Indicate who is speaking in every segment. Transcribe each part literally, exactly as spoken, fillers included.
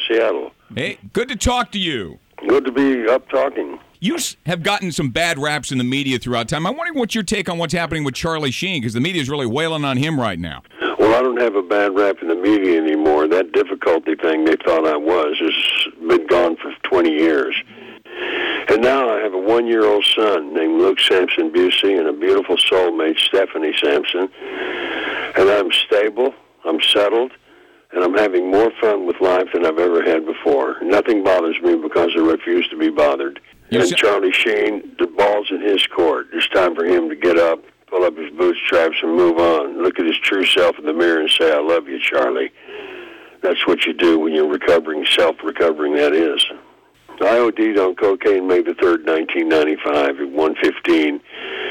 Speaker 1: Seattle.
Speaker 2: Hey, good to talk to you.
Speaker 1: Good to be up talking.
Speaker 2: You have gotten some bad raps in the media throughout time. I'm wondering what your take on what's happening with Charlie Sheen, because the media is really wailing on him right now.
Speaker 1: Well, I don't have a bad rap in the media anymore. That difficulty thing they thought I was has been gone for twenty years. And now I have a one-year-old son named Luke Sampson Busey and a beautiful soulmate, Stephanie Sampson. And I'm stable, I'm settled, and I'm having more fun with life than I've ever had before. Nothing bothers me because I refuse to be bothered.
Speaker 2: You
Speaker 1: and
Speaker 2: sa-
Speaker 1: Charlie Sheen, the ball's in his court. It's time for him to get up, pull up his bootstraps, and move on. Look at his true self in the mirror and say, I love you, Charlie. That's what you do when you're recovering, self-recovering, that is. I O D'd on cocaine May the third, nineteen ninety-five at one fifteen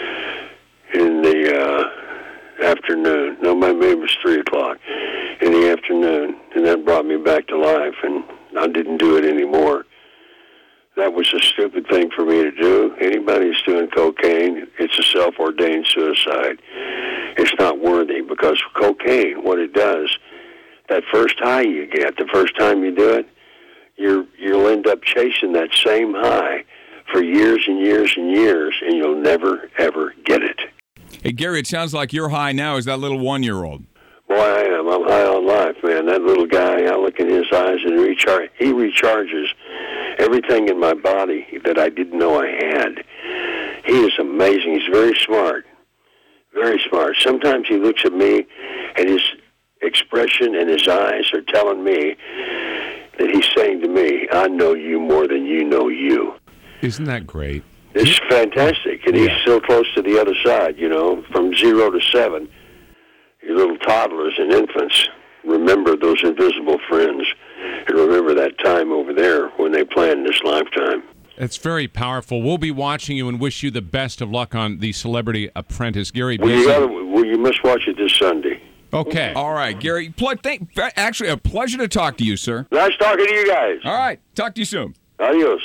Speaker 1: in the uh, afternoon. No, my maybe it was three o'clock in the afternoon, and that brought me back to life, and I didn't do it anymore. That was a stupid thing for me to do. Anybody who's doing cocaine, it's a self-ordained suicide. It's not worthy, because cocaine, what it does, that first high you get, the first time you do it, you're, you'll end up chasing that same high for years and years and years, and you'll never, ever get it.
Speaker 2: Hey, Gary, it sounds like your high now is that little one-year-old.
Speaker 1: Boy, I am. I'm high on life, man. That little guy, I look in his eyes and recharge. He recharges everything in my body that I didn't know I had. He is amazing. He's very smart. Very smart. Sometimes he looks at me, and his expression and his eyes are telling me that he's saying to me, I know you more than you know you.
Speaker 3: Isn't that great?
Speaker 1: It's fantastic, and
Speaker 3: Yeah.
Speaker 1: he's so close to the other side, you know, from zero to seven. You little toddlers and infants, remember those invisible friends, and remember that time over there when they planned this lifetime.
Speaker 3: It's very powerful. We'll be watching you and wish you the best of luck on The Celebrity Apprentice. Gary
Speaker 1: Well, you,
Speaker 3: Busey.
Speaker 1: gotta, well, you must watch it this Sunday.
Speaker 3: Okay.
Speaker 2: All right, Gary. Pl- thank, actually, a pleasure to talk to you, sir.
Speaker 1: Nice talking to you guys.
Speaker 2: All right. Talk to you soon.
Speaker 1: Adios.